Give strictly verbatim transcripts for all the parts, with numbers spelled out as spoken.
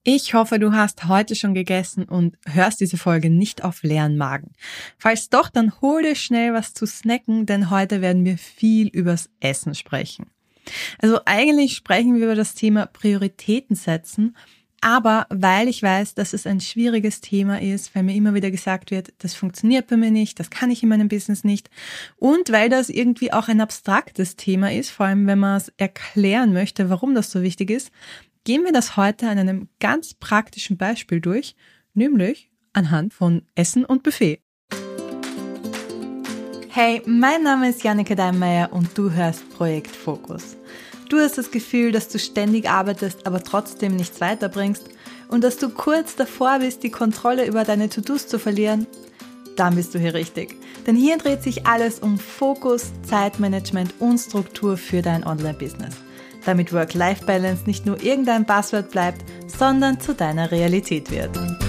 Ich hoffe, du hast heute schon gegessen und hörst diese Folge nicht auf leeren Magen. Falls doch, dann hol dir schnell was zu snacken, denn heute werden wir viel übers Essen sprechen. Also eigentlich sprechen wir über das Thema Prioritäten setzen, aber weil ich weiß, dass es ein schwieriges Thema ist, weil mir immer wieder gesagt wird, das funktioniert bei mir nicht, das kann ich in meinem Business nicht und weil das irgendwie auch ein abstraktes Thema ist, vor allem wenn man es erklären möchte, warum das so wichtig ist, gehen wir das heute an einem ganz praktischen Beispiel durch, nämlich anhand von Essen und Buffet. Hey, mein Name ist Janneke Deinmeier und du hörst Projekt Fokus. Du hast das Gefühl, dass du ständig arbeitest, aber trotzdem nichts weiterbringst und dass du kurz davor bist, die Kontrolle über deine To-Dos zu verlieren? Dann bist du hier richtig. Denn hier dreht sich alles um Fokus, Zeitmanagement und Struktur für dein Online-Business. Damit Work-Life-Balance nicht nur irgendein Buzzword bleibt, sondern zu deiner Realität wird.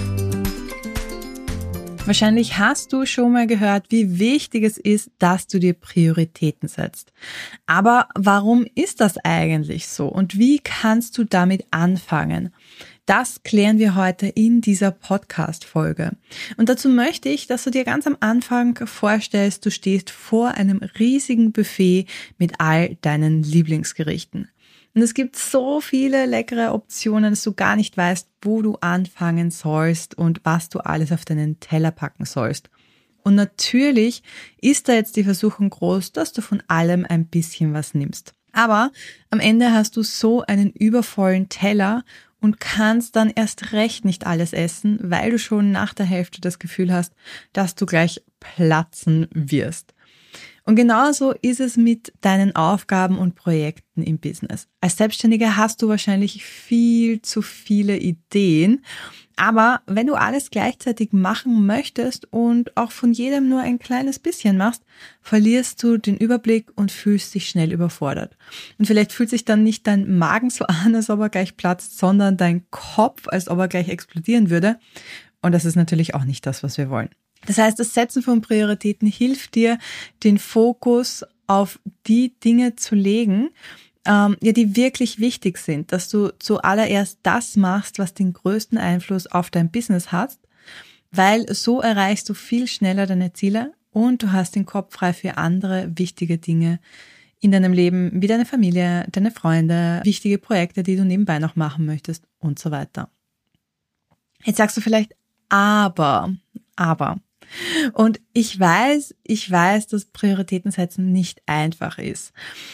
Wahrscheinlich hast du schon mal gehört, wie wichtig es ist, dass du dir Prioritäten setzt. Aber warum ist das eigentlich so und wie kannst du damit anfangen? Das klären wir heute in dieser Podcast-Folge. Und dazu möchte ich, dass du dir ganz am Anfang vorstellst, du stehst vor einem riesigen Buffet mit all deinen Lieblingsgerichten. Und es gibt so viele leckere Optionen, dass du gar nicht weißt, wo du anfangen sollst und was du alles auf deinen Teller packen sollst. Und natürlich ist da jetzt die Versuchung groß, dass du von allem ein bisschen was nimmst. Aber am Ende hast du so einen übervollen Teller und kannst dann erst recht nicht alles essen, weil du schon nach der Hälfte das Gefühl hast, dass du gleich platzen wirst. Und genauso ist es mit deinen Aufgaben und Projekten im Business. Als Selbstständiger hast du wahrscheinlich viel zu viele Ideen, aber wenn du alles gleichzeitig machen möchtest und auch von jedem nur ein kleines bisschen machst, verlierst du den Überblick und fühlst dich schnell überfordert. Und vielleicht fühlt sich dann nicht dein Magen so an, als ob er gleich platzt, sondern dein Kopf, als ob er gleich explodieren würde. Und das ist natürlich auch nicht das, was wir wollen. Das heißt, das Setzen von Prioritäten hilft dir, den Fokus auf die Dinge zu legen, ähm, ja, die wirklich wichtig sind, dass du zuallererst das machst, was den größten Einfluss auf dein Business hat, weil so erreichst du viel schneller deine Ziele und du hast den Kopf frei für andere wichtige Dinge in deinem Leben, wie deine Familie, deine Freunde, wichtige Projekte, die du nebenbei noch machen möchtest und so weiter. Jetzt sagst du vielleicht, aber, aber. Und ich weiß, ich weiß, dass Prioritäten setzen nicht einfach ist.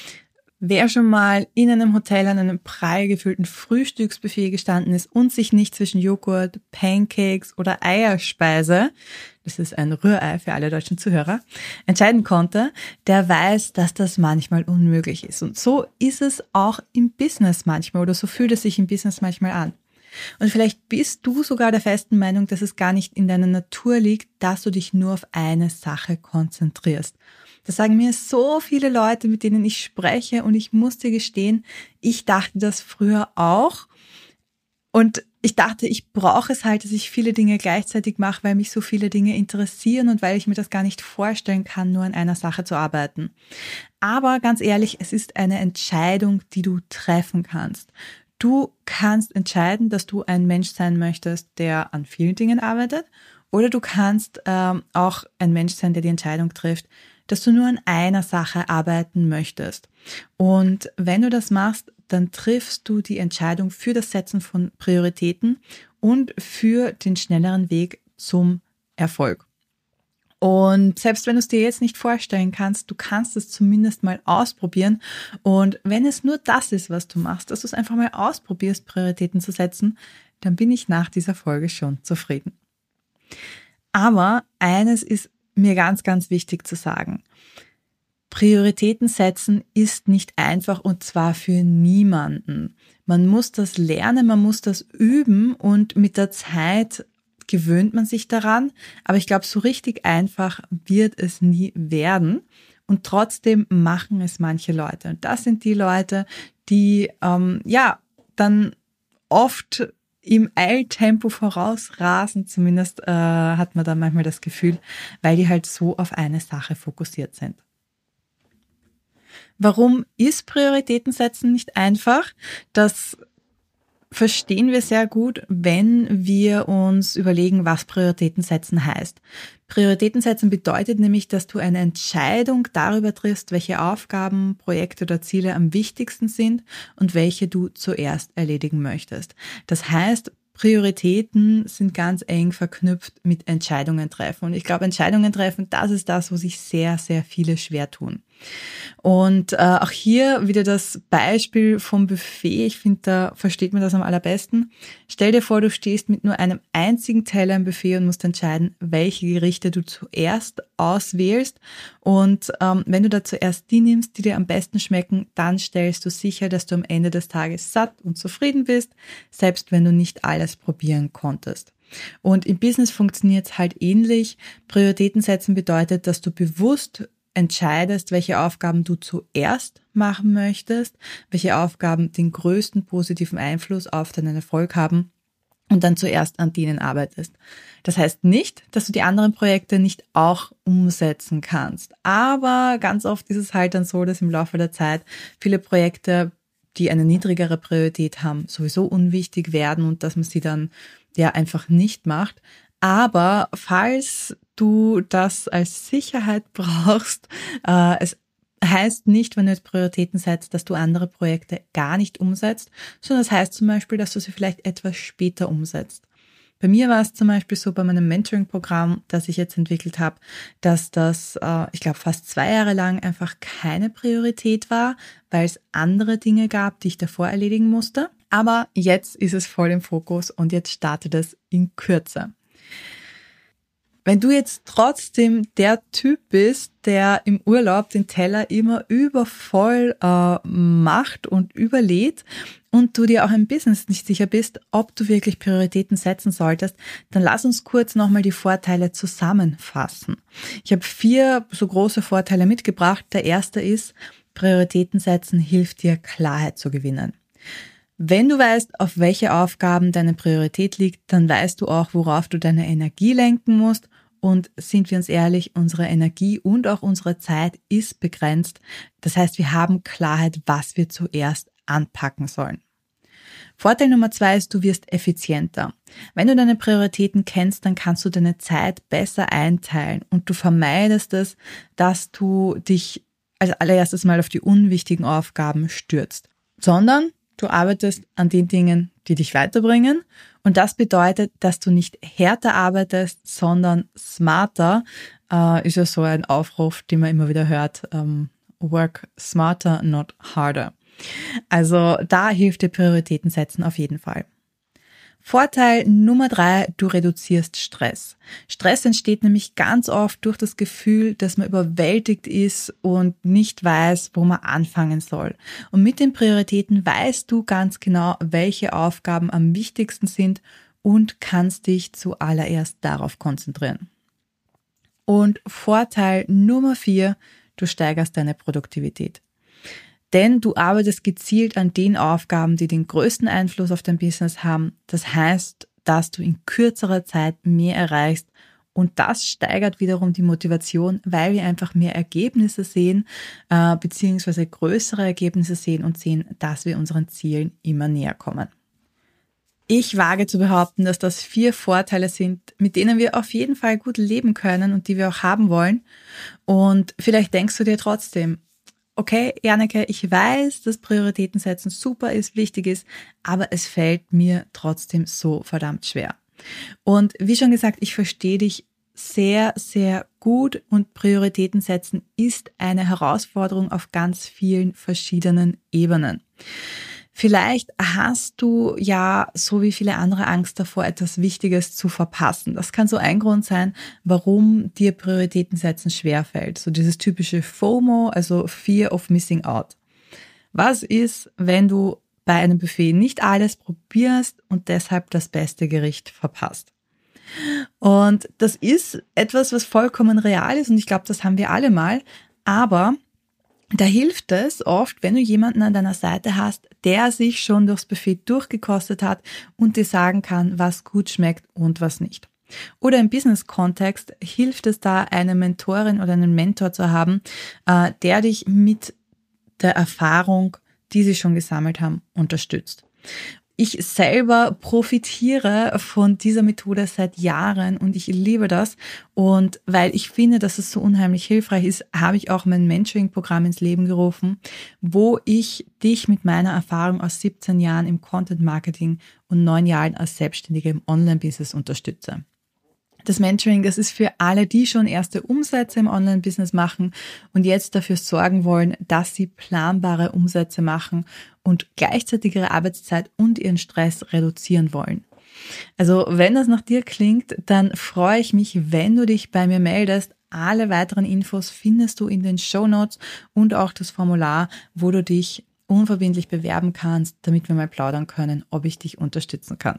Wer schon mal in einem Hotel an einem prall gefüllten Frühstücksbuffet gestanden ist und sich nicht zwischen Joghurt, Pancakes oder Eierspeise, das ist ein Rührei für alle deutschen Zuhörer, entscheiden konnte, der weiß, dass das manchmal unmöglich ist. Und so ist es auch im Business manchmal oder so fühlt es sich im Business manchmal an. Und vielleicht bist du sogar der festen Meinung, dass es gar nicht in deiner Natur liegt, dass du dich nur auf eine Sache konzentrierst. Das sagen mir so viele Leute, mit denen ich spreche und ich muss dir gestehen, ich dachte das früher auch und ich dachte, ich brauche es halt, dass ich viele Dinge gleichzeitig mache, weil mich so viele Dinge interessieren und weil ich mir das gar nicht vorstellen kann, nur an einer Sache zu arbeiten. Aber ganz ehrlich, es ist eine Entscheidung, die du treffen kannst. Du kannst entscheiden, dass du ein Mensch sein möchtest, der an vielen Dingen arbeitet, oder du kannst ähm, auch ein Mensch sein, der die Entscheidung trifft, dass du nur an einer Sache arbeiten möchtest. Und wenn du das machst, dann triffst du die Entscheidung für das Setzen von Prioritäten und für den schnelleren Weg zum Erfolg. Und selbst wenn du es dir jetzt nicht vorstellen kannst, du kannst es zumindest mal ausprobieren. Und wenn es nur das ist, was du machst, dass du es einfach mal ausprobierst, Prioritäten zu setzen, dann bin ich nach dieser Folge schon zufrieden. Aber eines ist mir ganz, ganz wichtig zu sagen. Prioritäten setzen ist nicht einfach und zwar für niemanden. Man muss das lernen, man muss das üben und mit der Zeit gewöhnt man sich daran, aber ich glaube, so richtig einfach wird es nie werden und trotzdem machen es manche Leute. Und das sind die Leute, die ähm, ja dann oft im Eiltempo vorausrasen, zumindest äh, hat man da manchmal das Gefühl, weil die halt so auf eine Sache fokussiert sind. Warum ist Prioritäten setzen nicht einfach? Das verstehen wir sehr gut, wenn wir uns überlegen, was Prioritäten setzen heißt. Prioritäten setzen bedeutet nämlich, dass du eine Entscheidung darüber triffst, welche Aufgaben, Projekte oder Ziele am wichtigsten sind und welche du zuerst erledigen möchtest. Das heißt, Prioritäten sind ganz eng verknüpft mit Entscheidungen treffen. Und ich glaube, Entscheidungen treffen, das ist das, wo sich sehr, sehr viele schwer tun. Und äh, auch hier wieder das Beispiel vom Buffet. Ich finde, da versteht man das am allerbesten. Stell dir vor, du stehst mit nur einem einzigen Teller im Buffet und musst entscheiden, welche Gerichte du zuerst auswählst. Und ähm, wenn du da zuerst die nimmst, die dir am besten schmecken, dann stellst du sicher, dass du am Ende des Tages satt und zufrieden bist, selbst wenn du nicht alles probieren konntest. Und im Business funktioniert es halt ähnlich. Prioritäten setzen bedeutet, dass du bewusst entscheidest, welche Aufgaben du zuerst machen möchtest, welche Aufgaben den größten positiven Einfluss auf deinen Erfolg haben und dann zuerst an denen arbeitest. Das heißt nicht, dass du die anderen Projekte nicht auch umsetzen kannst, aber ganz oft ist es halt dann so, dass im Laufe der Zeit viele Projekte, die eine niedrigere Priorität haben, sowieso unwichtig werden und dass man sie dann ja einfach nicht macht. Aber falls du das als Sicherheit brauchst, äh, es heißt nicht, wenn du jetzt Prioritäten setzt, dass du andere Projekte gar nicht umsetzt, sondern es das heißt zum Beispiel, dass du sie vielleicht etwas später umsetzt. Bei mir war es zum Beispiel so bei meinem Mentoring-Programm, das ich jetzt entwickelt habe, dass das, äh, ich glaube, fast zwei Jahre lang einfach keine Priorität war, weil es andere Dinge gab, die ich davor erledigen musste. Aber jetzt ist es voll im Fokus und jetzt startet es in Kürze. Wenn du jetzt trotzdem der Typ bist, der im Urlaub den Teller immer übervoll äh, macht und überlädt und du dir auch im Business nicht sicher bist, ob du wirklich Prioritäten setzen solltest, dann lass uns kurz nochmal die Vorteile zusammenfassen. Ich habe vier so große Vorteile mitgebracht. Der erste ist, Prioritäten setzen hilft dir, Klarheit zu gewinnen. Wenn du weißt, auf welche Aufgaben deine Priorität liegt, dann weißt du auch, worauf du deine Energie lenken musst. Und sind wir uns ehrlich, unsere Energie und auch unsere Zeit ist begrenzt. Das heißt, wir haben Klarheit, was wir zuerst anpacken sollen. Vorteil Nummer zwei ist, du wirst effizienter. Wenn du deine Prioritäten kennst, dann kannst du deine Zeit besser einteilen und du vermeidest es, dass du dich als allererstes mal auf die unwichtigen Aufgaben stürzt, sondern du arbeitest an den Dingen, die dich weiterbringen. Und das bedeutet, dass du nicht härter arbeitest, sondern smarter. Äh, ist ja so ein Aufruf, den man immer wieder hört. Ähm, work smarter, not harder. Also da hilft dir Prioritäten setzen auf jeden Fall. Vorteil Nummer drei, du reduzierst Stress. Stress entsteht nämlich ganz oft durch das Gefühl, dass man überwältigt ist und nicht weiß, wo man anfangen soll. Und mit den Prioritäten weißt du ganz genau, welche Aufgaben am wichtigsten sind und kannst dich zuallererst darauf konzentrieren. Und Vorteil Nummer vier, du steigerst deine Produktivität. Denn du arbeitest gezielt an den Aufgaben, die den größten Einfluss auf dein Business haben. Das heißt, dass du in kürzerer Zeit mehr erreichst und das steigert wiederum die Motivation, weil wir einfach mehr Ergebnisse sehen, äh, beziehungsweise größere Ergebnisse sehen und sehen, dass wir unseren Zielen immer näher kommen. Ich wage zu behaupten, dass das vier Vorteile sind, mit denen wir auf jeden Fall gut leben können und die wir auch haben wollen. Und vielleicht denkst du dir trotzdem, okay, Janneke, ich weiß, dass Prioritäten setzen super ist, wichtig ist, aber es fällt mir trotzdem so verdammt schwer. Und wie schon gesagt, ich verstehe dich sehr, sehr gut und Prioritäten setzen ist eine Herausforderung auf ganz vielen verschiedenen Ebenen. Vielleicht hast du ja, so wie viele andere, Angst davor, etwas Wichtiges zu verpassen. Das kann so ein Grund sein, warum dir Prioritäten setzen schwerfällt. So dieses typische FOMO, also Fear of Missing Out. Was ist, wenn du bei einem Buffet nicht alles probierst und deshalb das beste Gericht verpasst? Und das ist etwas, was vollkommen real ist und ich glaube, das haben wir alle mal, aber da hilft es oft, wenn du jemanden an deiner Seite hast, der sich schon durchs Buffet durchgekostet hat und dir sagen kann, was gut schmeckt und was nicht. Oder im Business-Kontext hilft es da, eine Mentorin oder einen Mentor zu haben, der dich mit der Erfahrung, die sie schon gesammelt haben, unterstützt. Ich selber profitiere von dieser Methode seit Jahren und ich liebe das. Und weil ich finde, dass es so unheimlich hilfreich ist, habe ich auch mein Mentoring-Programm ins Leben gerufen, wo ich dich mit meiner Erfahrung aus siebzehn Jahren im Content-Marketing und neun Jahren als Selbstständige im Online-Business unterstütze. Das Mentoring, das ist für alle, die schon erste Umsätze im Online-Business machen und jetzt dafür sorgen wollen, dass sie planbare Umsätze machen und gleichzeitig ihre Arbeitszeit und ihren Stress reduzieren wollen. Also wenn das nach dir klingt, dann freue ich mich, wenn du dich bei mir meldest. Alle weiteren Infos findest du in den Shownotes und auch das Formular, wo du dich unverbindlich bewerben kannst, damit wir mal plaudern können, ob ich dich unterstützen kann.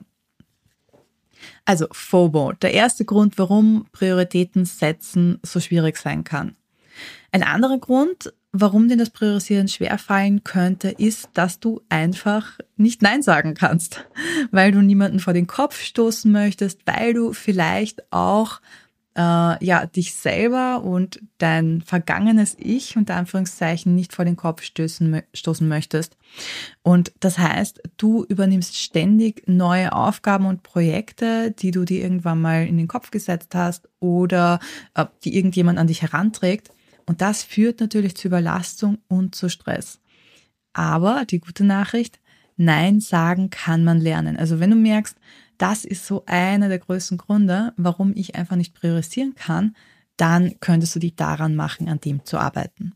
Also FOMO, der erste Grund, warum Prioritäten setzen so schwierig sein kann. Ein anderer Grund, warum dir das Priorisieren schwerfallen könnte, ist, dass du einfach nicht Nein sagen kannst, weil du niemanden vor den Kopf stoßen möchtest, weil du vielleicht auch äh, ja dich selber und dein vergangenes Ich unter Anführungszeichen nicht vor den Kopf stößen, stoßen möchtest. Und das heißt, du übernimmst ständig neue Aufgaben und Projekte, die du dir irgendwann mal in den Kopf gesetzt hast oder äh, die irgendjemand an dich heranträgt. Und das führt natürlich zu Überlastung und zu Stress. Aber die gute Nachricht, Nein sagen kann man lernen. Also wenn du merkst, das ist so einer der größten Gründe, warum ich einfach nicht priorisieren kann, dann könntest du dich daran machen, an dem zu arbeiten.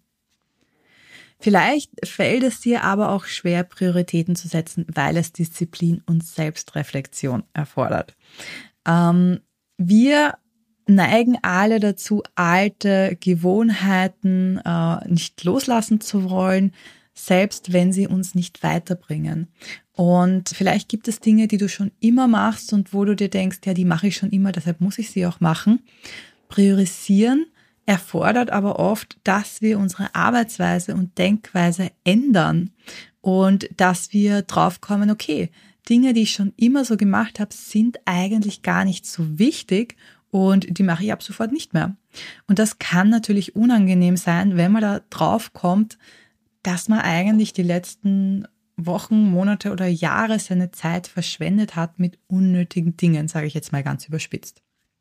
Vielleicht fällt es dir aber auch schwer, Prioritäten zu setzen, weil es Disziplin und Selbstreflexion erfordert. Ähm, wir neigen alle dazu, alte Gewohnheiten äh, nicht loslassen zu wollen, selbst wenn sie uns nicht weiterbringen. Und vielleicht gibt es Dinge, die du schon immer machst und wo du dir denkst, ja, die mache ich schon immer, deshalb muss ich sie auch machen. Priorisieren erfordert aber oft, dass wir unsere Arbeitsweise und Denkweise ändern und dass wir draufkommen, okay, Dinge, die ich schon immer so gemacht habe, sind eigentlich gar nicht so wichtig und die mache ich ab sofort nicht mehr. Und das kann natürlich unangenehm sein, wenn man da drauf kommt, dass man eigentlich die letzten Wochen, Monate oder Jahre seine Zeit verschwendet hat mit unnötigen Dingen, sage ich jetzt mal ganz überspitzt.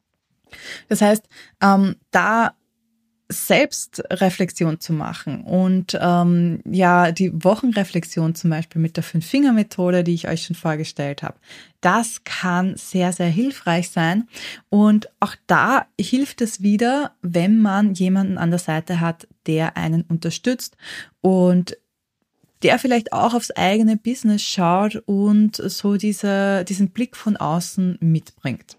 Das heißt, ähm, da Selbstreflexion zu machen und ähm, ja die Wochenreflexion zum Beispiel mit der Fünf-Finger-Methode, die ich euch schon vorgestellt habe, das kann sehr, sehr hilfreich sein. Und auch da hilft es wieder, wenn man jemanden an der Seite hat, der einen unterstützt und der vielleicht auch aufs eigene Business schaut und so diese, diesen Blick von außen mitbringt.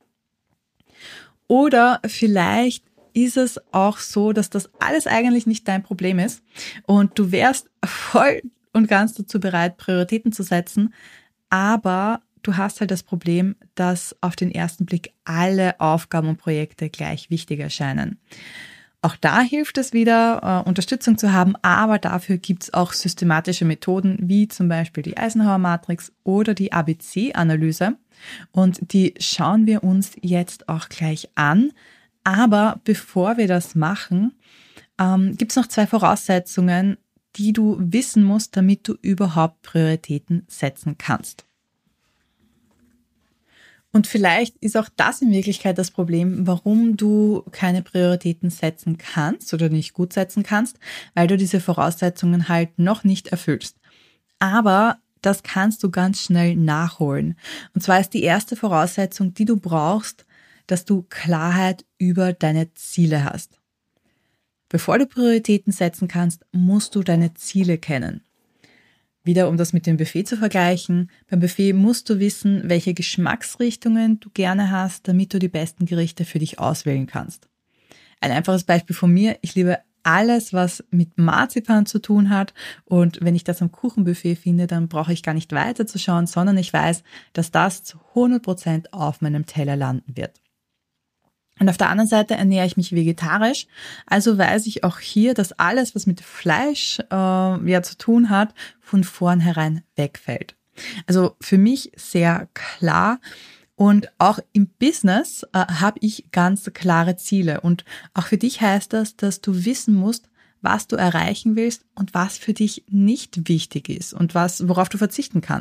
Oder vielleicht ist es auch so, dass das alles eigentlich nicht dein Problem ist und du wärst voll und ganz dazu bereit, Prioritäten zu setzen, aber du hast halt das Problem, dass auf den ersten Blick alle Aufgaben und Projekte gleich wichtig erscheinen. Auch da hilft es wieder, äh, Unterstützung zu haben, aber dafür gibt es auch systematische Methoden, wie zum Beispiel die Eisenhower-Matrix oder die A B C-Analyse. Und die schauen wir uns jetzt auch gleich an. Aber bevor wir das machen, ähm, gibt es noch zwei Voraussetzungen, die du wissen musst, damit du überhaupt Prioritäten setzen kannst. Und vielleicht ist auch das in Wirklichkeit das Problem, warum du keine Prioritäten setzen kannst oder nicht gut setzen kannst, weil du diese Voraussetzungen halt noch nicht erfüllst. Aber das kannst du ganz schnell nachholen. Und zwar ist die erste Voraussetzung, die du brauchst, dass du Klarheit über deine Ziele hast. Bevor du Prioritäten setzen kannst, musst du deine Ziele kennen. Wieder, um das mit dem Buffet zu vergleichen. Beim Buffet musst du wissen, welche Geschmacksrichtungen du gerne hast, damit du die besten Gerichte für dich auswählen kannst. Ein einfaches Beispiel von mir. Ich liebe alles, was mit Marzipan zu tun hat. Und wenn ich das am Kuchenbuffet finde, dann brauche ich gar nicht weiter zu schauen, sondern ich weiß, dass das zu hundert Prozent auf meinem Teller landen wird. Und auf der anderen Seite ernähre ich mich vegetarisch, also weiß ich auch hier, dass alles, was mit Fleisch äh, ja zu tun hat, von vornherein wegfällt. Also für mich sehr klar und auch im Business äh, habe ich ganz klare Ziele und auch für dich heißt das, dass du wissen musst, was du erreichen willst und was für dich nicht wichtig ist und was, worauf du verzichten kannst.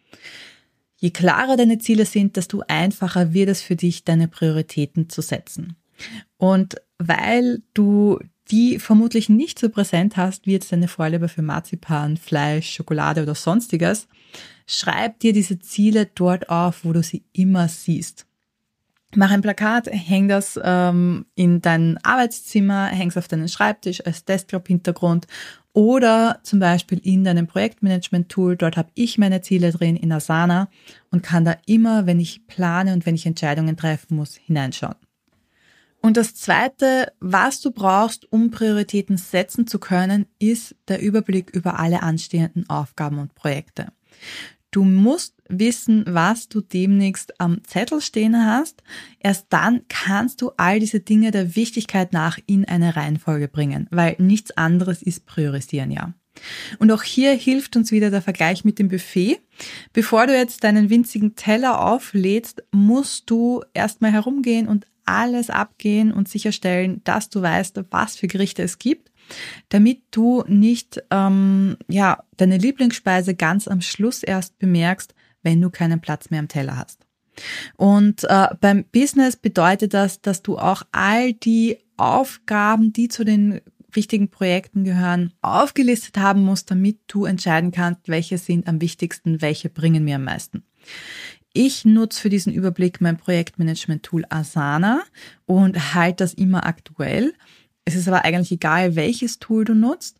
Je klarer deine Ziele sind, desto einfacher wird es für dich, deine Prioritäten zu setzen. Und weil du die vermutlich nicht so präsent hast, wie jetzt deine Vorliebe für Marzipan, Fleisch, Schokolade oder sonstiges, schreib dir diese Ziele dort auf, wo du sie immer siehst. Mach ein Plakat, häng das ähm, in dein Arbeitszimmer, häng's auf deinen Schreibtisch als Desktop-Hintergrund oder zum Beispiel in deinem Projektmanagement-Tool. Dort habe ich meine Ziele drin in Asana und kann da immer, wenn ich plane und wenn ich Entscheidungen treffen muss, hineinschauen. Und das Zweite, was du brauchst, um Prioritäten setzen zu können, ist der Überblick über alle anstehenden Aufgaben und Projekte. Du musst wissen, was du demnächst am Zettel stehen hast. Erst dann kannst du all diese Dinge der Wichtigkeit nach in eine Reihenfolge bringen, weil nichts anderes ist priorisieren, ja. Und auch hier hilft uns wieder der Vergleich mit dem Buffet. Bevor du jetzt deinen winzigen Teller auflädst, musst du erstmal herumgehen und alles abgehen und sicherstellen, dass du weißt, was für Gerichte es gibt, damit du nicht ähm, ja deine Lieblingsspeise ganz am Schluss erst bemerkst, wenn du keinen Platz mehr am Teller hast. Und äh, beim Business bedeutet das, dass du auch all die Aufgaben, die zu den wichtigen Projekten gehören, aufgelistet haben musst, damit du entscheiden kannst, welche sind am wichtigsten, welche bringen mir am meisten. Ich nutze für diesen Überblick mein Projektmanagement-Tool Asana und halte das immer aktuell. Es ist aber eigentlich egal, welches Tool du nutzt.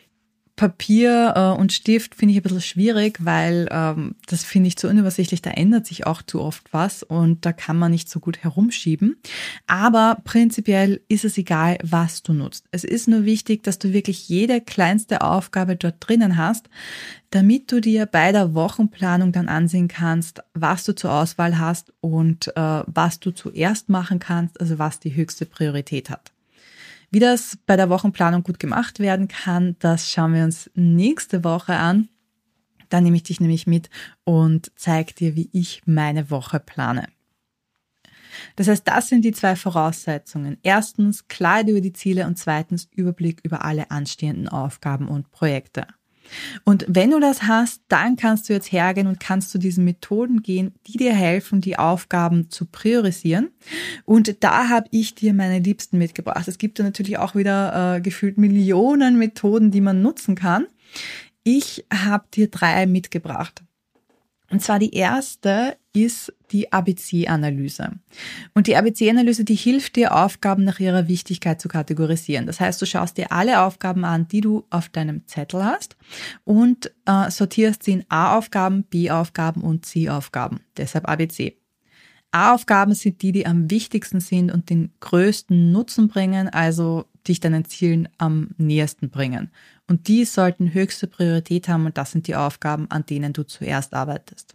Papier äh, und Stift finde ich ein bisschen schwierig, weil ähm, das finde ich zu unübersichtlich. Da ändert sich auch zu oft was und da kann man nicht so gut herumschieben. Aber prinzipiell ist es egal, was du nutzt. Es ist nur wichtig, dass du wirklich jede kleinste Aufgabe dort drinnen hast, damit du dir bei der Wochenplanung dann ansehen kannst, was du zur Auswahl hast und äh, was du zuerst machen kannst, also was die höchste Priorität hat. Wie das bei der Wochenplanung gut gemacht werden kann, das schauen wir uns nächste Woche an. Dann nehme ich dich nämlich mit und zeige dir, wie ich meine Woche plane. Das heißt, das sind die zwei Voraussetzungen. Erstens, Klarheit über die Ziele und zweitens, Überblick über alle anstehenden Aufgaben und Projekte. Und wenn du das hast, dann kannst du jetzt hergehen und kannst zu diesen Methoden gehen, die dir helfen, die Aufgaben zu priorisieren. Und da habe ich dir meine Liebsten mitgebracht. Es gibt ja natürlich auch wieder äh, gefühlt Millionen Methoden, die man nutzen kann. Ich habe dir drei mitgebracht. Und zwar die erste ist die A B C-Analyse. Und die A B C-Analyse, die hilft dir, Aufgaben nach ihrer Wichtigkeit zu kategorisieren. Das heißt, du schaust dir alle Aufgaben an, die du auf deinem Zettel hast und äh, sortierst sie in A-Aufgaben, B-Aufgaben und C-Aufgaben. Deshalb A B C. A-Aufgaben sind die, die am wichtigsten sind und den größten Nutzen bringen, also dich deinen Zielen am nähersten bringen. Und die sollten höchste Priorität haben und das sind die Aufgaben, an denen du zuerst arbeitest.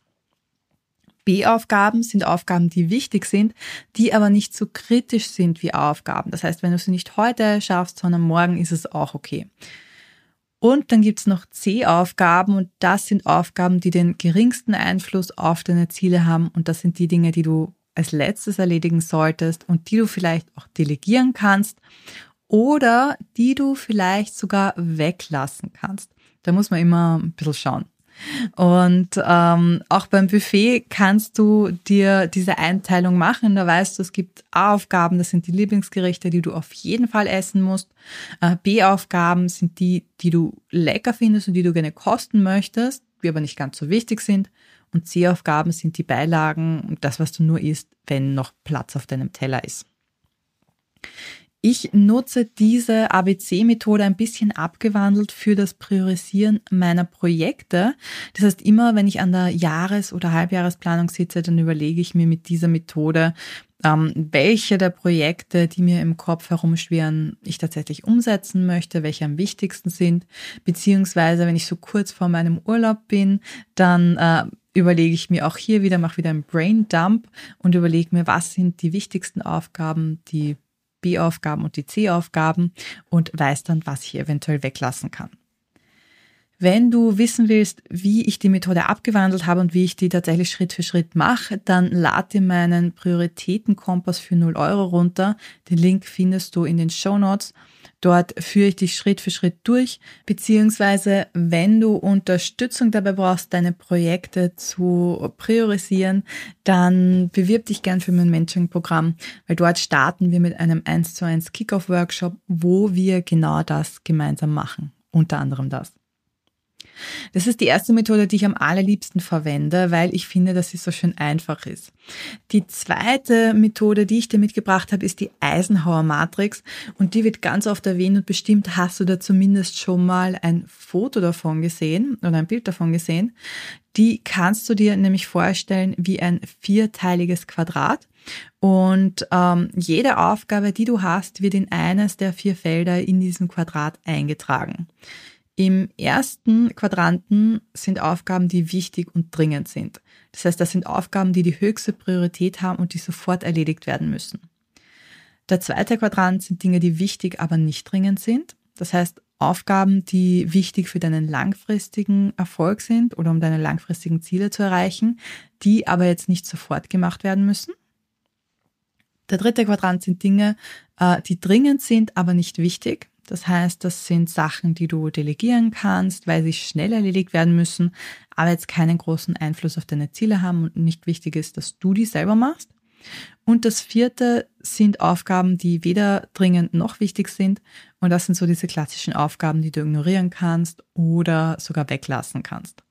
B-Aufgaben sind Aufgaben, die wichtig sind, die aber nicht so kritisch sind wie A-Aufgaben. Das heißt, wenn du sie nicht heute schaffst, sondern morgen, ist es auch okay. Und dann gibt's noch C-Aufgaben und das sind Aufgaben, die den geringsten Einfluss auf deine Ziele haben und das sind die Dinge, die du als letztes erledigen solltest und die du vielleicht auch delegieren kannst oder die du vielleicht sogar weglassen kannst. Da muss man immer ein bisschen schauen. Und ähm, auch beim Buffet kannst du dir diese Einteilung machen. Da weißt du, es gibt A-Aufgaben, das sind die Lieblingsgerichte, die du auf jeden Fall essen musst. Äh, B-Aufgaben sind die, die du lecker findest und die du gerne kosten möchtest, die aber nicht ganz so wichtig sind. Und C-Aufgaben sind die Beilagen und das, was du nur isst, wenn noch Platz auf deinem Teller ist. Ich nutze diese A B C-Methode ein bisschen abgewandelt für das Priorisieren meiner Projekte. Das heißt, immer wenn ich an der Jahres- oder Halbjahresplanung sitze, dann überlege ich mir mit dieser Methode, ähm, welche der Projekte, die mir im Kopf herumschwirren, ich tatsächlich umsetzen möchte, welche am wichtigsten sind. Beziehungsweise, wenn ich so kurz vor meinem Urlaub bin, dann äh, überlege ich mir auch hier wieder, mache wieder einen Braindump und überlege mir, was sind die wichtigsten Aufgaben, die B-Aufgaben und die C-Aufgaben und weiß dann, was ich eventuell weglassen kann. Wenn du wissen willst, wie ich die Methode abgewandelt habe und wie ich die tatsächlich Schritt für Schritt mache, dann lad dir meinen Prioritätenkompass für null Euro runter. Den Link findest du in den Shownotes. Dort führe ich dich Schritt für Schritt durch, beziehungsweise wenn du Unterstützung dabei brauchst, deine Projekte zu priorisieren, dann bewirb dich gern für mein Mentoring-Programm, weil dort starten wir mit einem eins zu eins Kick-Off-Workshop, wo wir genau das gemeinsam machen, unter anderem das. Das ist die erste Methode, die ich am allerliebsten verwende, weil ich finde, dass sie so schön einfach ist. Die zweite Methode, die ich dir mitgebracht habe, ist die Eisenhower-Matrix und die wird ganz oft erwähnt und bestimmt hast du da zumindest schon mal ein Foto davon gesehen oder ein Bild davon gesehen. Die kannst du dir nämlich vorstellen wie ein vierteiliges Quadrat. Und ähm, jede Aufgabe, die du hast, wird in eines der vier Felder in diesem Quadrat eingetragen. Im ersten Quadranten sind Aufgaben, die wichtig und dringend sind. Das heißt, das sind Aufgaben, die die höchste Priorität haben und die sofort erledigt werden müssen. Der zweite Quadrant sind Dinge, die wichtig, aber nicht dringend sind. Das heißt, Aufgaben, die wichtig für deinen langfristigen Erfolg sind oder um deine langfristigen Ziele zu erreichen, die aber jetzt nicht sofort gemacht werden müssen. Der dritte Quadrant sind Dinge, die dringend sind, aber nicht wichtig. Das heißt, das sind Sachen, die du delegieren kannst, weil sie schnell erledigt werden müssen, aber jetzt keinen großen Einfluss auf deine Ziele haben und nicht wichtig ist, dass du die selber machst. Und das vierte sind Aufgaben, die weder dringend noch wichtig sind. Und das sind so diese klassischen Aufgaben, die du ignorieren kannst oder sogar weglassen kannst.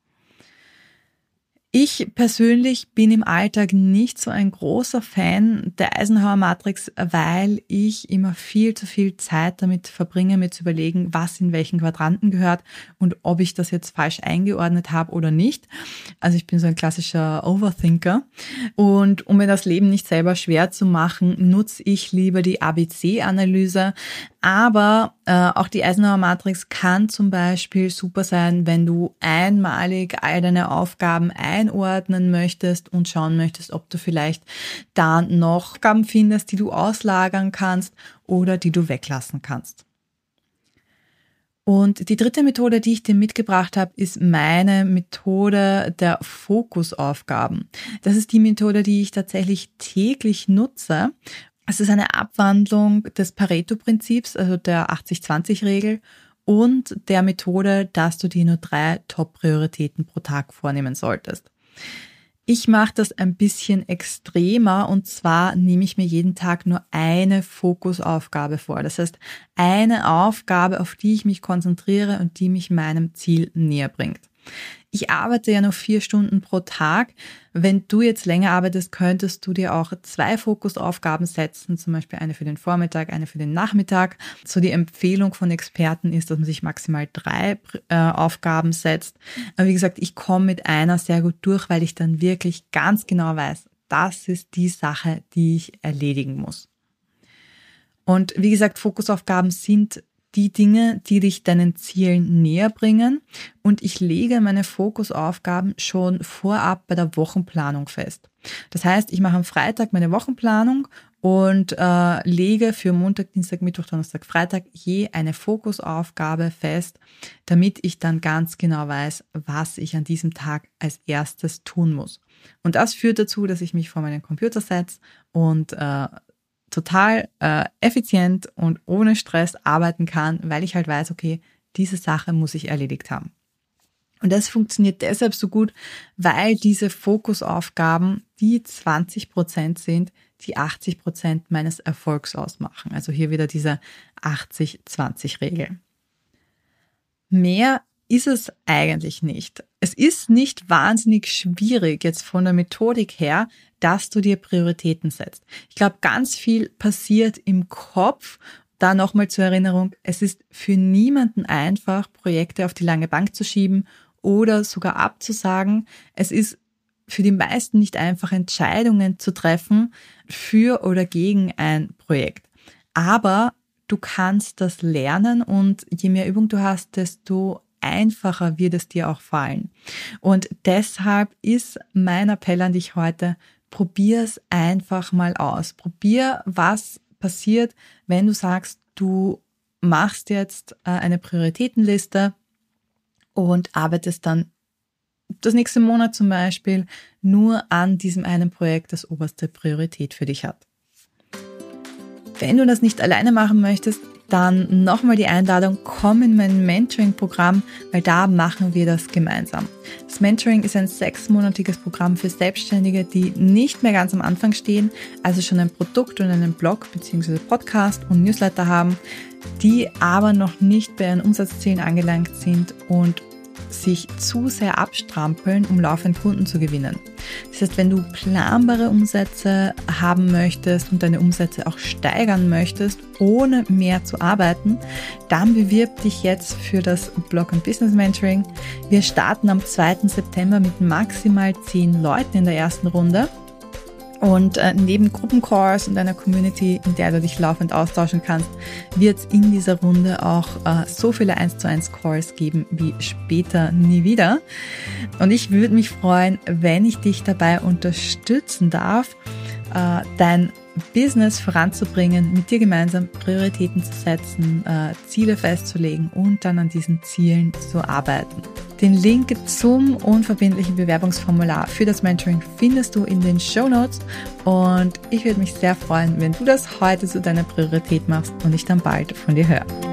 Ich persönlich bin im Alltag nicht so ein großer Fan der Eisenhower-Matrix, weil ich immer viel zu viel Zeit damit verbringe, mir zu überlegen, was in welchen Quadranten gehört und ob ich das jetzt falsch eingeordnet habe oder nicht. Also ich bin so ein klassischer Overthinker. Und um mir das Leben nicht selber schwer zu machen, nutze ich lieber die A B C-Analyse. Aber äh, auch die Eisenhower-Matrix kann zum Beispiel super sein, wenn du einmalig all deine Aufgaben einordnen möchtest und schauen möchtest, ob du vielleicht da noch Aufgaben findest, die du auslagern kannst oder die du weglassen kannst. Und die dritte Methode, die ich dir mitgebracht habe, ist meine Methode der Fokusaufgaben. Das ist die Methode, die ich tatsächlich täglich nutze. Es ist eine Abwandlung des Pareto-Prinzips, also der achtzig zwanzig Regel und der Methode, dass du dir nur drei Top-Prioritäten pro Tag vornehmen solltest. Ich mache das ein bisschen extremer und zwar nehme ich mir jeden Tag nur eine Fokusaufgabe vor. Das heißt, eine Aufgabe, auf die ich mich konzentriere und die mich meinem Ziel näher bringt. Ich arbeite ja nur vier Stunden pro Tag. Wenn du jetzt länger arbeitest, könntest du dir auch zwei Fokusaufgaben setzen, zum Beispiel eine für den Vormittag, eine für den Nachmittag. So die Empfehlung von Experten ist, dass man sich maximal drei äh, Aufgaben setzt. Aber wie gesagt, ich komme mit einer sehr gut durch, weil ich dann wirklich ganz genau weiß, das ist die Sache, die ich erledigen muss. Und wie gesagt, Fokusaufgaben sind die Dinge, die dich deinen Zielen näher bringen. Und ich lege meine Fokusaufgaben schon vorab bei der Wochenplanung fest. Das heißt, ich mache am Freitag meine Wochenplanung und äh, lege für Montag, Dienstag, Mittwoch, Donnerstag, Freitag je eine Fokusaufgabe fest, damit ich dann ganz genau weiß, was ich an diesem Tag als erstes tun muss. Und das führt dazu, dass ich mich vor meinen Computer setze und äh, total äh, effizient und ohne Stress arbeiten kann, weil ich halt weiß, okay, diese Sache muss ich erledigt haben. Und das funktioniert deshalb so gut, weil diese Fokusaufgaben die zwanzig Prozent sind, die achtzig Prozent meines Erfolgs ausmachen. Also hier wieder diese achtzig zwanzig Regel. Mehr ist es eigentlich nicht. Es ist nicht wahnsinnig schwierig jetzt von der Methodik her, dass du dir Prioritäten setzt. Ich glaube, ganz viel passiert im Kopf. Da nochmal zur Erinnerung, es ist für niemanden einfach, Projekte auf die lange Bank zu schieben oder sogar abzusagen. Es ist für die meisten nicht einfach, Entscheidungen zu treffen für oder gegen ein Projekt. Aber du kannst das lernen und je mehr Übung du hast, desto einfacher wird es dir auch fallen. Und deshalb ist mein Appell an dich heute, probier es einfach mal aus. Probier, was passiert, wenn du sagst, du machst jetzt eine Prioritätenliste und arbeitest dann das nächste Monat zum Beispiel nur an diesem einen Projekt, das oberste Priorität für dich hat. Wenn du das nicht alleine machen möchtest, dann nochmal die Einladung, komm in mein Mentoring-Programm, weil da machen wir das gemeinsam. Das Mentoring ist ein sechsmonatiges Programm für Selbstständige, die nicht mehr ganz am Anfang stehen, also schon ein Produkt und einen Blog bzw. Podcast und Newsletter haben, die aber noch nicht bei ihren Umsatzzielen angelangt sind und sich zu sehr abstrampeln, um laufend Kunden zu gewinnen. Das heißt, wenn du planbare Umsätze haben möchtest und deine Umsätze auch steigern möchtest, ohne mehr zu arbeiten, dann bewirb dich jetzt für das Blog und Business Mentoring. Wir starten am zweiten September mit maximal zehn Leuten in der ersten Runde. Und äh, neben Gruppencalls und einer Community, in der du dich laufend austauschen kannst, wird es in dieser Runde auch äh, so viele eins zu eins Calls geben wie später nie wieder. Und ich würde mich freuen, wenn ich dich dabei unterstützen darf, äh, dein Business voranzubringen, mit dir gemeinsam Prioritäten zu setzen, äh, Ziele festzulegen und dann an diesen Zielen zu arbeiten. Den Link zum unverbindlichen Bewerbungsformular für das Mentoring findest du in den Shownotes und ich würde mich sehr freuen, wenn du das heute zu deiner Priorität machst und ich dann bald von dir höre.